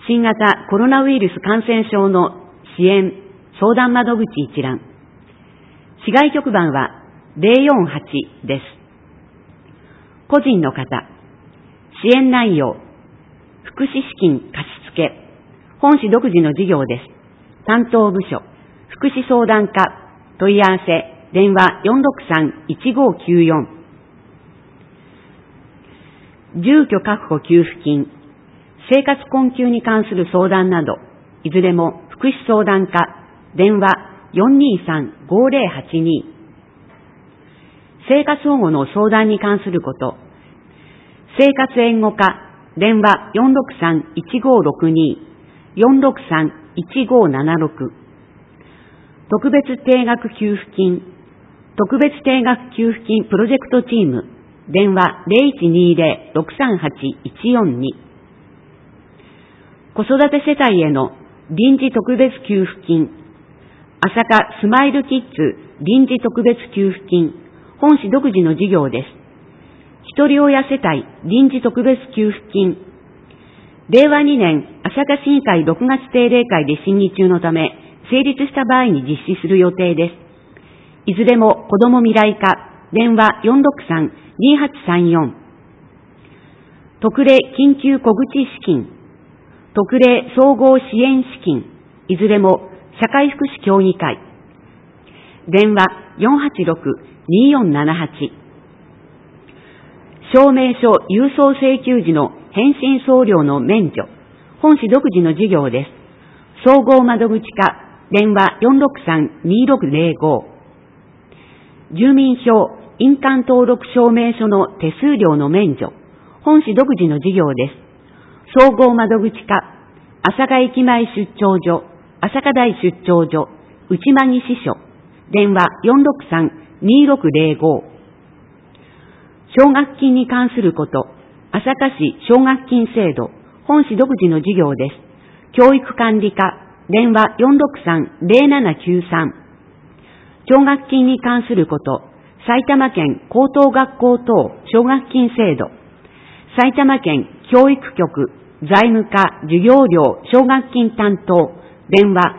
新型コロナウイルス感染症の支援相談窓口一覧。市外局番は048です。個人の方、支援内容、福祉資金貸付、本市独自の事業です。担当部署、福祉相談課、問い合わせ、電話463-1594。住居確保給付金、生活困窮に関する相談など、いずれも福祉相談課、電話423-5082。生活保護の相談に関すること、生活援護課、電話463-1562、463-1576。特別定額給付金、特別定額給付金プロジェクトチーム、電話0120-638-142。子育て世帯への臨時特別給付金、朝霞スマイルキッズ臨時特別給付金、本市独自の事業です。一人親世帯臨時特別給付金、令和2年朝霞市議会6月定例会で審議中のため、成立した場合に実施する予定です。いずれも子ども未来課、電話463-2834。特例緊急小口資金、特例総合支援資金、いずれも社会福祉協議会、電話486-2478。証明書郵送請求時の返信送料の免除、本市独自の事業です。総合窓口課、電話463-2605。住民票印鑑登録証明書の手数料の免除、本市独自の事業です。総合窓口課、朝霞駅前出張所、朝霞台出張所、内間木支所、電話463-2605。奨学金に関すること、朝霞市奨学金制度、本市独自の事業です。教育管理課、電話463-0793。奨学金に関すること、埼玉県高等学校等奨学金制度、埼玉県教育局財務課授業料奨学金担当、電話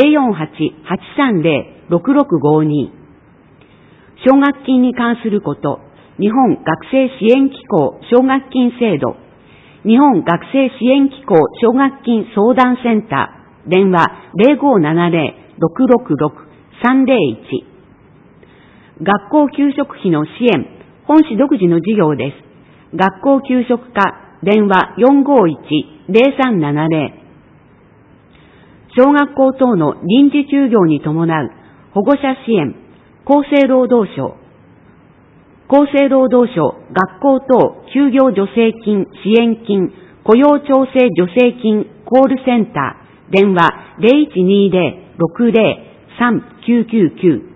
048-830-6652。奨学金に関すること、日本学生支援機構奨学金制度、日本学生支援機構奨学金相談センター、電話0570-666-301。学校給食費の支援、本市独自の事業です。学校給食課、電話451-0370。小学校等の臨時休業に伴う保護者支援、厚生労働省、学校等休業助成金、支援金、雇用調整助成金コールセンター、電話0120-60-3999。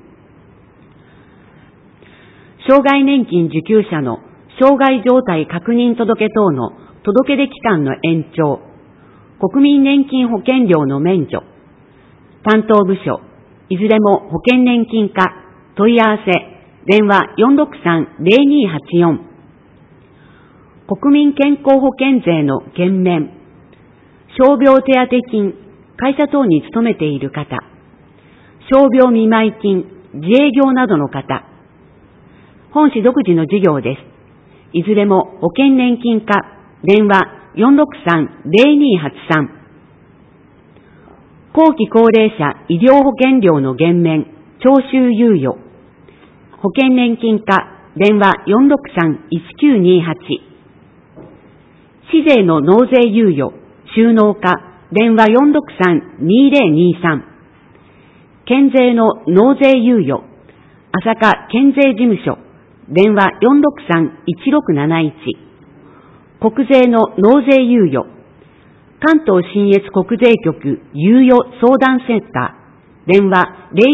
障害年金受給者の障害状態確認届等の届出期間の延長、国民年金保険料の免除、担当部署、いずれも保険年金課、問い合わせ、電話463-0284。国民健康保険税の減免、傷病手当金、会社等に勤めている方、傷病見舞金、自営業などの方、本市独自の事業です。いずれも保険年金課、電話463-0283。後期高齢者医療保険料の減免、徴収猶予、保険年金課、電話463-1928。市税の納税猶予、収納課、電話463-2023。県税の納税猶予、朝霞県税事務所、電話463-1671。国税の納税猶予、関東信越国税局猶予相談センター、電話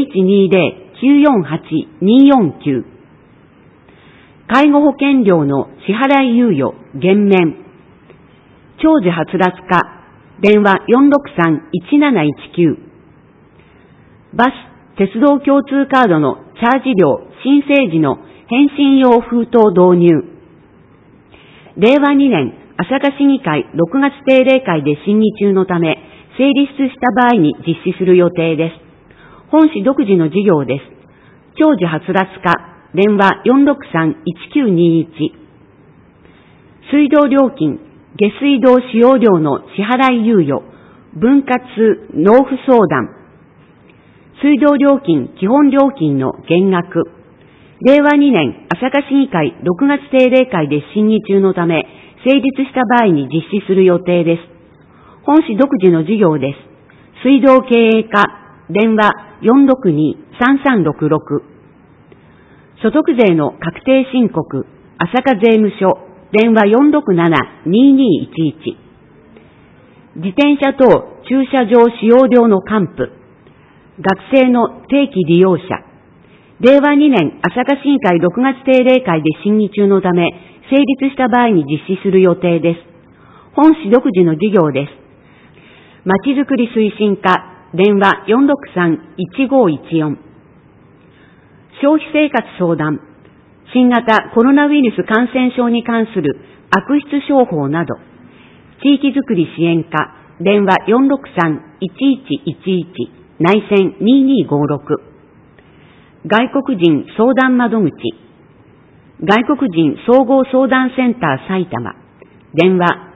0120-948-249。介護保険料の支払い猶予減免、長寿はつらつ課、電話463-1719。バス、鉄道共通カードのチャージ料申請時の返信用封筒導入。令和2年朝霞市議会6月定例会で審議中のため、成立した場合に実施する予定です。本市独自の事業です。長寿はつらつ課、電話463-1921。水道料金、下水道使用料の支払い猶予、分割納付相談。水道料金、基本料金の減額。令和2年朝霞市議会6月定例会で審議中のため、成立した場合に実施する予定です。本市独自の事業です。水道経営課、電話462-3366。所得税の確定申告、朝霞税務署、電話467-2211。自転車等駐車場使用料の還付、学生の定期利用者、令和2年朝霞市議会6月定例会で審議中のため、成立した場合に実施する予定です。本市独自の事業です。まちづくり推進課、電話463-1514。消費生活相談、新型コロナウイルス感染症に関する悪質商法など、地域づくり支援課、電話463-1111、内線2256。外国人相談窓口、外国人総合相談センター埼玉、電話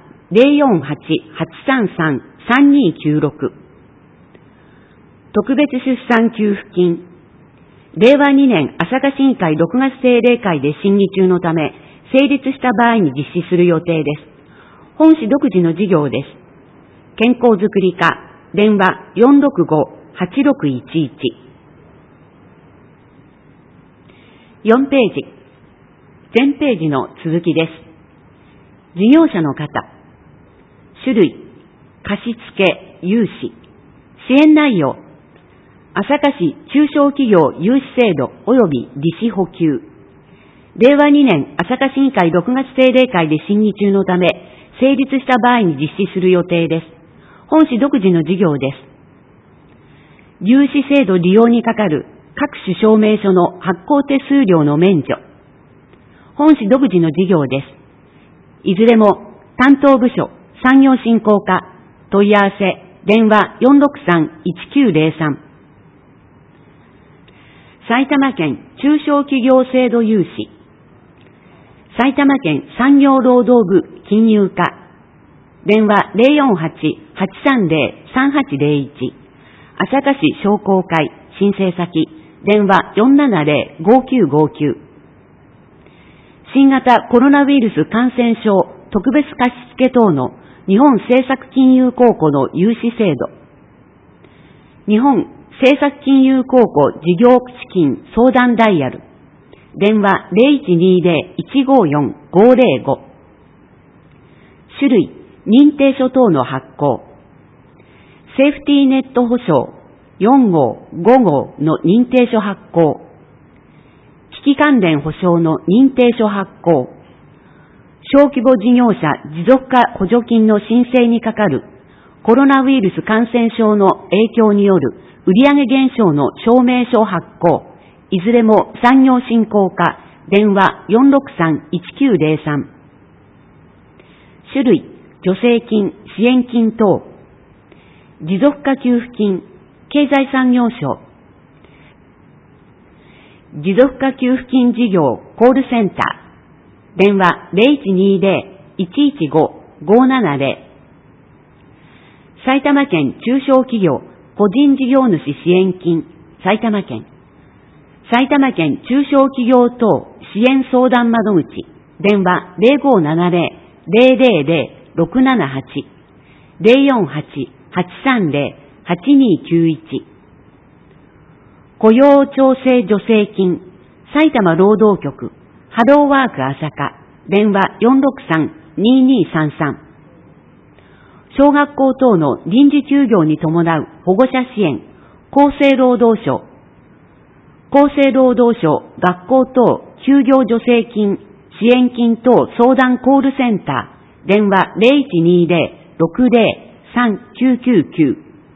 048-833-3296。特別出産給付金、令和2年朝霞市議会6月定例会で審議中のため、成立した場合に実施する予定です。本市独自の事業です。健康づくり課、電話465-8611。4ページ。全ページの続きです。事業者の方。種類、貸付、融資。支援内容。朝霞市中小企業融資制度及び利子補給。令和2年朝霞市議会6月定例会で審議中のため、成立した場合に実施する予定です。本市独自の事業です。融資制度利用にかかる各種証明書の発行手数料の免除。本市独自の事業です。いずれも担当部署、産業振興課、問い合わせ、電話463-1903。埼玉県中小企業制度融資。埼玉県産業労働部金融課。電話048-830-3801。朝霞市商工会申請先。電話470-5959。新型コロナウイルス感染症特別貸付等の日本政策金融公庫の融資制度。日本政策金融公庫事業資金相談ダイヤル。電話0120-154-505。種類、認定書等の発行。セーフティーネット保証4号、5号の認定書発行。危機関連保証の認定書発行。小規模事業者持続化補助金の申請にかかるコロナウイルス感染症の影響による売上減少の証明書発行。いずれも産業振興課、電話463-1903。種類、助成金、支援金等。持続化給付金、経済産業省。持続化給付金事業コールセンター。電話0120-115-570。埼玉県中小企業個人事業主支援金、埼玉県。埼玉県中小企業等支援相談窓口。電話0570-000-678。048-830-8291。雇用調整助成金、埼玉労働局、ハローワーク朝霞、電話463-2233。小学校等の臨時休業に伴う保護者支援、厚生労働省。厚生労働省学校等休業助成金、支援金等相談コールセンター、電話0120-60-3999。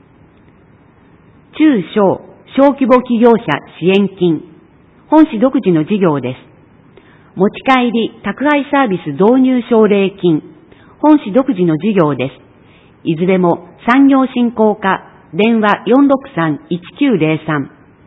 中小小規模企業者支援金。本市独自の事業です。持ち帰り宅配サービス導入奨励金。 本市独自の事業です。いずれも産業振興課、電話 463-1903。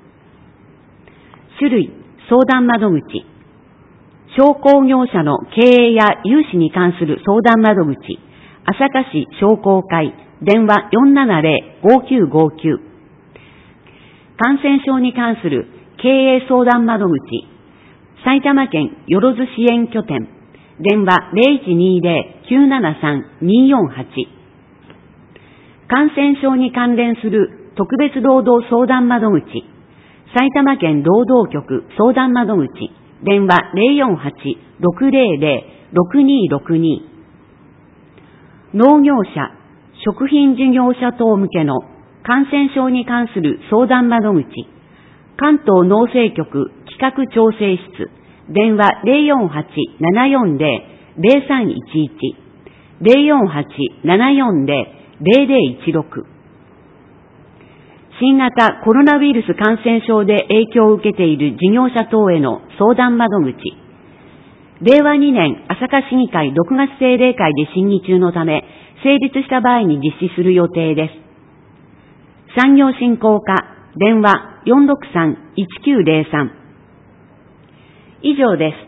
種類、相談窓口。商工業者の経営や融資に関する相談窓口。朝霞市商工会、電話 470-5959。感染症に関する経営相談窓口。埼玉県よろず支援拠点、電話 0120-973-248。感染症に関連する特別労働相談窓口。埼玉県労働局相談窓口、電話 048-600-6262。農業者、食品事業者等向けの感染症に関する相談窓口、関東農政局企画調整室、電話 048-740-0311、048-740-0016。新型コロナウイルス感染症で影響を受けている事業者等への相談窓口。令和2年朝霞市議会6月定例会で審議中のため、成立した場合に実施する予定です。産業振興課、電話 463-1903。以上です。